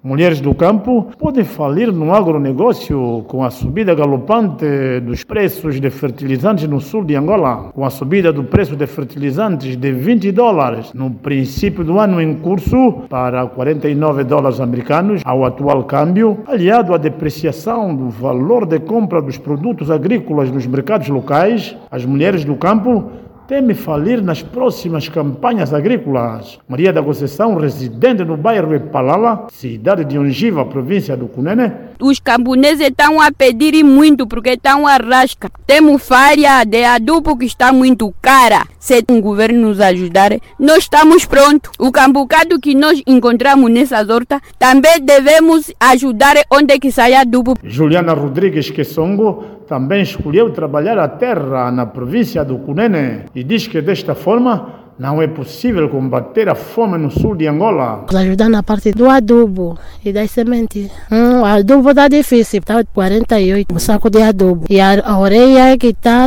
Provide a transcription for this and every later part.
Mulheres do campo podem falir no agronegócio com a subida galopante dos preços de fertilizantes no sul de Angola, com a subida do preço de fertilizantes de $20 no princípio do ano em curso para $49 americanos ao atual câmbio, aliado à depreciação do valor de compra dos produtos agrícolas nos mercados locais. As mulheres do campo teme falir nas próximas campanhas agrícolas. Maria da Conceição, residente no bairro Epalala, cidade de Ongiva, província do Cunene. Os camponeses estão a pedir muito porque estão a rasca. Temos farinha de adubo que está muito cara. Se o governo nos ajudar, nós estamos prontos. O cambucado que nós encontramos nessas hortas, também devemos ajudar onde que sai adubo. Juliana Rodrigues Quesongo também escolheu trabalhar a terra na província do Cunene e diz que desta forma não é possível combater a fome no sul de Angola. Ajudar na parte do adubo e das sementes. O adubo está difícil, está 48 o saco de adubo. E a orelha que está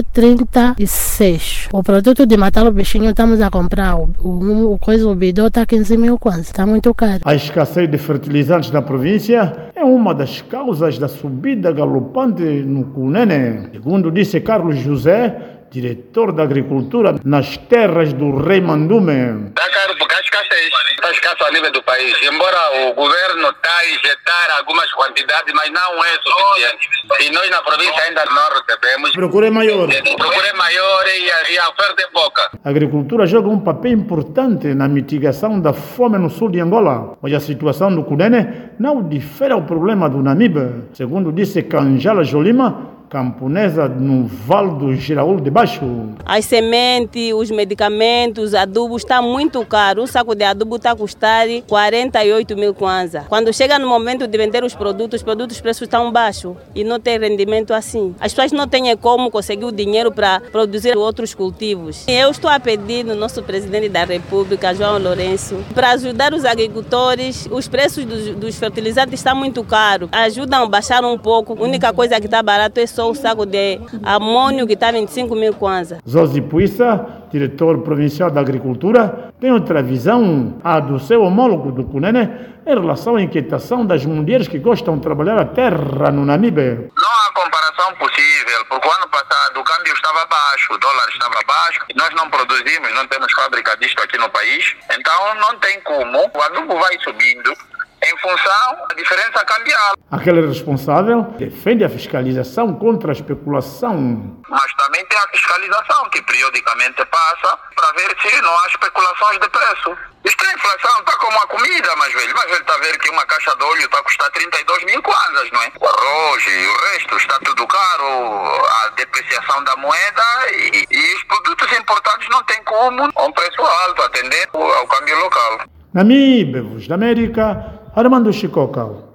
36. O produto de matar o bichinho estamos a comprar. O bidô está 15 mil quase, está muito caro. A escassez de fertilizantes na província é uma das causas da subida galopante no Cunene. Segundo disse Carlos José, diretor da agricultura nas terras do Rei Mandume. Está caro porque está escasso a nível do país. Embora o governo está a injetar algumas quantidades, mas não é suficiente. E nós na província ainda não recebemos. Procura é maior. Procura é maior e a oferta é pouca. A agricultura joga um papel importante na mitigação da fome no sul de Angola. Hoje a situação do Cunene não difere ao problema do Namibe. Segundo disse Canjala Jolima, camponesa no Vale do Giraúl de Baixo. As sementes, os medicamentos, adubos está muito caro. Um saco de adubo está a custar 48 mil kwanza. Quando chega no momento de vender os produtos preços estão baixos e não tem rendimento assim. As pessoas não têm como conseguir o dinheiro para produzir outros cultivos. Eu estou a pedir no nosso presidente da República, João Lourenço, para ajudar os agricultores. Os preços dos fertilizantes estão muito caros. Ajudam a baixar um pouco. A única coisa que está barato é só o saco de amônio que está 25 mil kwanza. Zosi Puissa, diretor provincial da agricultura, tem outra visão, a do seu homólogo do Cunene, em relação à inquietação das mulheres que gostam de trabalhar a terra no Namibe. Não há comparação possível, porque o ano passado o câmbio estava baixo, o dólar estava baixo, e nós não produzimos, não temos fábrica disto aqui no país, então não tem como, o adubo vai subindo em função da diferença cambial. Aquele responsável defende a fiscalização contra a especulação. Mas também tem a fiscalização que periodicamente passa para ver se não há especulações de preço. Isto é inflação, está como a comida, mas velho está a ver que uma caixa de óleo está a custar 32 mil kwanzas, não é? O arroz e o resto está tudo caro, a depreciação da moeda e os produtos importados não tem como a um preço alto atender ao câmbio local. Namibe, Voz da América, Armando Chicocal.